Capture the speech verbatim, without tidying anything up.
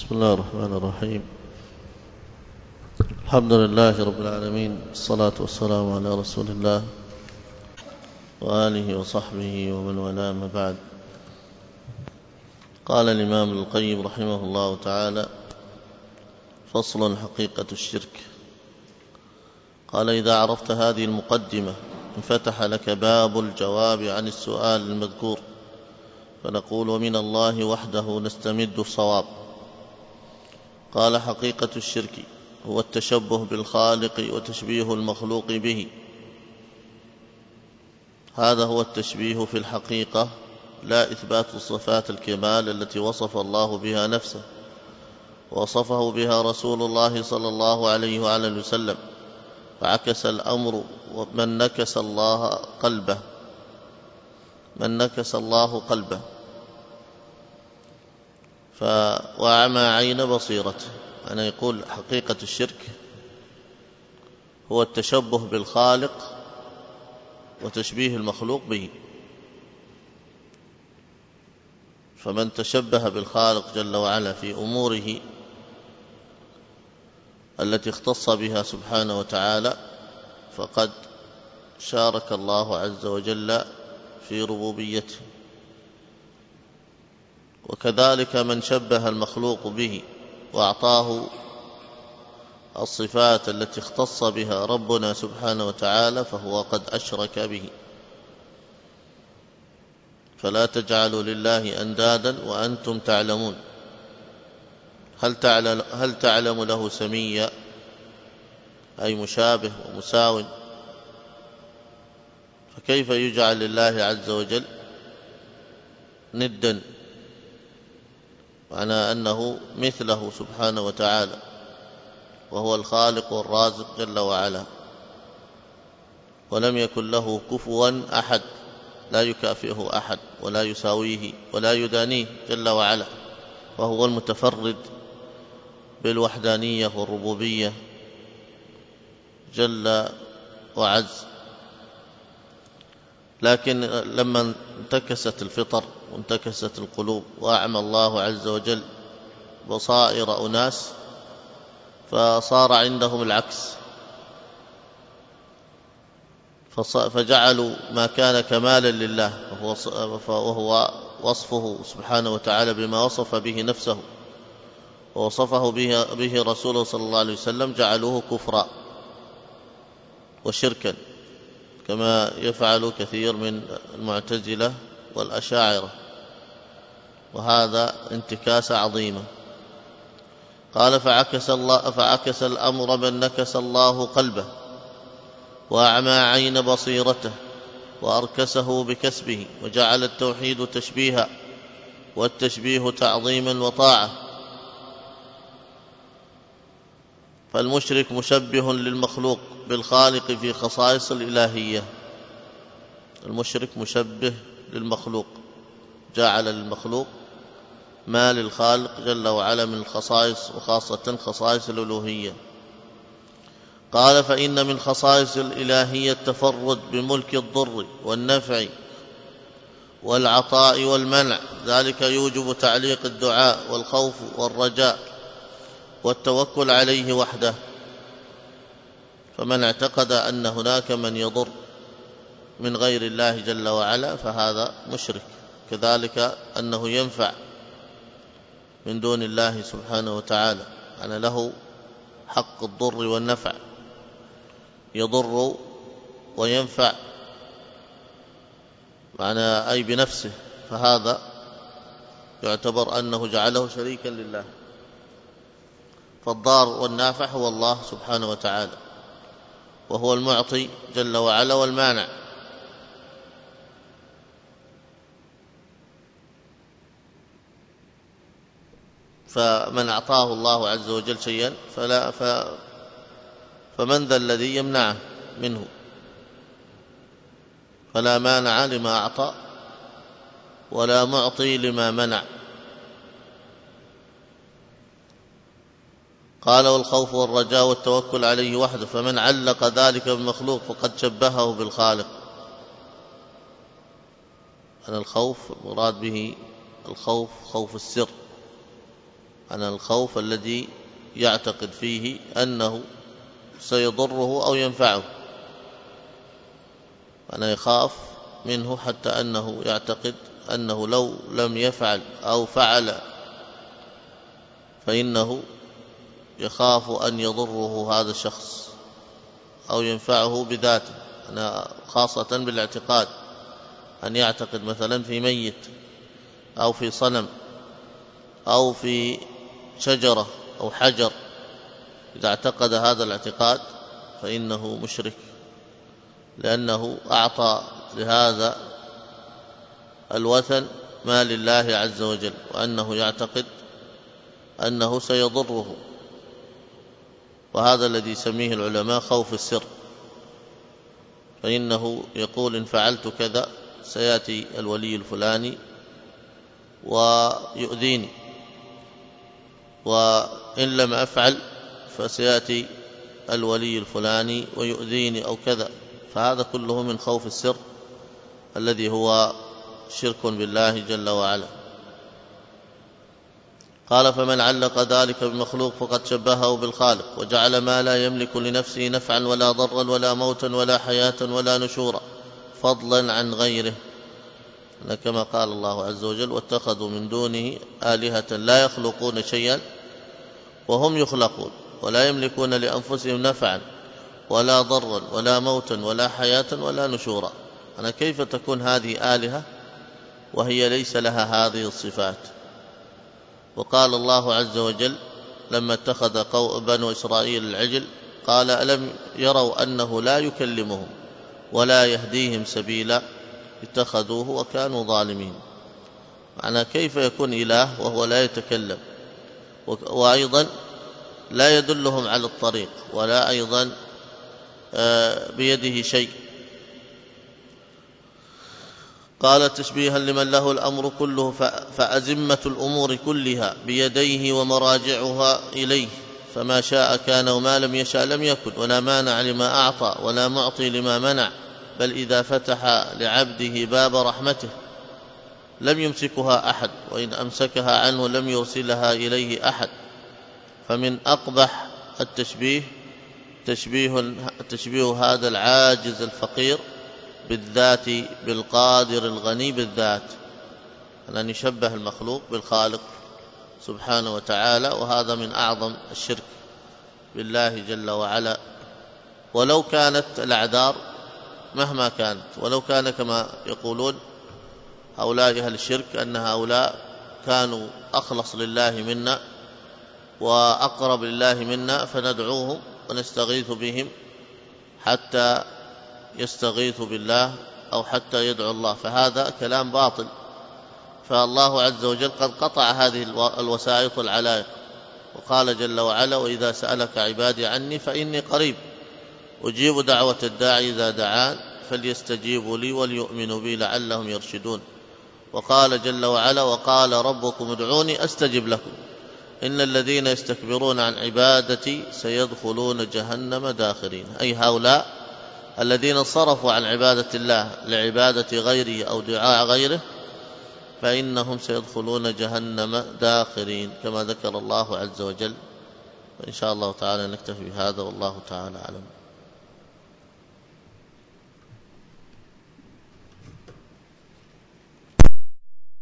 بسم الله الرحمن الرحيم. الحمد لله رب العالمين، الصلاة والسلام على رسول الله وآله وصحبه ومن والاه، ما بعد. قال الإمام ابن القيم رحمه الله تعالى: فصل: حقيقة الشرك. قال: إذا عرفت هذه المقدمة انفتح لك باب الجواب عن السؤال المذكور، فنقول: ومن الله وحده نستمد الصواب. قال: حقيقة الشرك هو التشبه بالخالق وتشبيه المخلوق به. هذا هو التشبيه في الحقيقة، لا إثبات صفات الكمال التي وصف الله بها نفسه ووصفه بها رسول الله صلى الله عليه وعلى وسلم، فعكس الأمر من نكس الله قلبه من نكس الله قلبه وأعمى عين بصيرته. أنا يقول حقيقة الشرك هو التشبه بالخالق وتشبيه المخلوق به. فمن تشبه بالخالق جل وعلا في أموره التي اختص بها سبحانه وتعالى فقد شارك الله عز وجل في ربوبيته، وكذلك من شبه المخلوق به وأعطاه الصفات التي اختص بها ربنا سبحانه وتعالى فهو قد أشرك به. فلا تجعلوا لله أندادا وأنتم تعلمون. هل تعلم, هل تعلم له سميا، أي مشابه ومساو؟ فكيف يجعل لله عز وجل ندا، معنى أنه مثله سبحانه وتعالى، وهو الخالق والرازق جل وعلا، ولم يكن له كفوا أحد، لا يكافئه أحد ولا يساويه ولا يدانيه جل وعلا، وهو المتفرد بالوحدانية والربوبية جل وعز. لكن لما انتكست الفطر وانتكست القلوب وأعمى الله عز وجل بصائر أناس، فصار عندهم العكس، فجعلوا ما كان كمالا لله وهو وصفه سبحانه وتعالى بما وصف به نفسه ووصفه به رسوله صلى الله عليه وسلم، جعلوه كفرا وشركا، كما يفعل كثير من المعتزلة والأشاعرة، وهذا انتكاس عظيمة. قال: فعكس, الله فعكس الأمر من نكس الله قلبه وأعمى عين بصيرته وأركسه بكسبه، وجعل التوحيد تشبيها والتشبيه تعظيما وطاعة. فالمشرك مشبه للمخلوق بالخالق في خصائص الإلهية. المشرك مشبه للمخلوق، جعل للمخلوق ما للخالق جل وعلا من الخصائص، وخاصة خصائص الألوهية. قال: فإن من خصائص الإلهية التفرد بملك الضر والنفع والعطاء والمنع، ذلك يوجب تعليق الدعاء والخوف والرجاء والتوكل عليه وحده. فمن اعتقد أن هناك من يضر من غير الله جل وعلا فهذا مشرك. كذلك أنه ينفع من دون الله سبحانه وتعالى، أن له حق الضر والنفع، يضر وينفع معنى أي بنفسه، فهذا يعتبر أنه جعله شريكا لله. فالضار والنافع هو الله سبحانه وتعالى، وهو المعطي جل وعلا والمانع. فمن أعطاه الله عز وجل شيئا فلا ف فمن ذا الذي يمنعه منه؟ فلا مانع لما أعطى ولا معطي لما منع. قال: والخوف والرجاء والتوكل عليه وحده. فمن علق ذلك بالمخلوق فقد شبهه بالخالق. أن الخوف مراد به الخوف خوف السر، عن الخوف الذي يعتقد فيه أنه سيضره أو ينفعه. أنا يخاف منه حتى أنه يعتقد أنه لو لم يفعل أو فعل فإنه يخاف أن يضره هذا الشخص أو ينفعه بذاته. أنا خاصة بالاعتقاد، أن يعتقد مثلا في ميت أو في صنم أو في شجرة أو حجر، إذا اعتقد هذا الاعتقاد فإنه مشرك، لأنه أعطى لهذا الوثن ما لله عز وجل، وأنه يعتقد أنه سيضره. وهذا الذي يسميه العلماء خوف السر، فإنه يقول إن فعلت كذا سيأتي الولي الفلاني ويؤذيني، وإن لم أفعل فسيأتي الولي الفلاني ويؤذيني أو كذا. فهذا كله من خوف السر الذي هو شرك بالله جل وعلا. قال فمن علق ذلك بمخلوق فقد شبهه بالخالق، وجعل ما لا يملك لنفسه نفعا ولا ضرا ولا موتا ولا حياة ولا نشورا فضلا عن غيره، كما قال الله عز وجل واتخذوا من دونه آلهة لا يخلقون شيئا وهم يخلقون ولا يملكون لأنفسهم نفعا ولا ضرا ولا موتا ولا حياة ولا نشورا. أنا كيف تكون هذه آلهة وهي ليس لها هذه الصفات؟ وقال الله عز وجل لما اتخذ بنو إسرائيل العجل قال ألم يروا أنه لا يكلمهم ولا يهديهم سبيلا اتخذوه وكانوا ظالمين. معنى كيف يكون إله وهو لا يتكلم، وأيضا لا يدلهم على الطريق، ولا أيضا بيده شيء. قال تشبيها لمن له الأمر كله فأزمة الأمور كلها بيديه ومراجعها إليه، فما شاء كان وما لم يشاء لم يكن، ولا مانع لما أعطى ولا معطي لما منع، بل إذا فتح لعبده باب رحمته لم يمسكها أحد، وإن أمسكها عنه لم يرسلها إليه أحد. فمن أقبح التشبيه تشبيه, تشبيه هذا العاجز الفقير بالذات بالقادر الغني بالذات، أن يشبه المخلوق بالخالق سبحانه وتعالى، وهذا من أعظم الشرك بالله جل وعلا. ولو كانت الأعذار مهما كانت، ولو كان كما يقولون هؤلاء أهل الشرك أن هؤلاء كانوا أخلص لله منا وأقرب لله منا فندعوهم ونستغيث بهم حتى يستغيث بالله أو حتى يدعو الله، فهذا كلام باطل. فالله عز وجل قد قطع هذه الوسائط العلائق، وقال جل وعلا وإذا سألك عبادي عني فإني قريب أجيب دعوة الداعي إذا دعان فليستجيبوا لي وليؤمنوا بي لعلهم يرشدون. وقال جل وعلا وقال ربكم ادعوني أستجب لكم إن الذين يستكبرون عن عبادتي سيدخلون جهنم داخرين، أي هؤلاء الذين صرفوا عن عبادة الله لعبادة غيره أو دعاء غيره فإنهم سيدخلون جهنم داخرين كما ذكر الله عز وجل. وإن شاء الله تعالى نكتفي بهذا والله تعالى أعلم.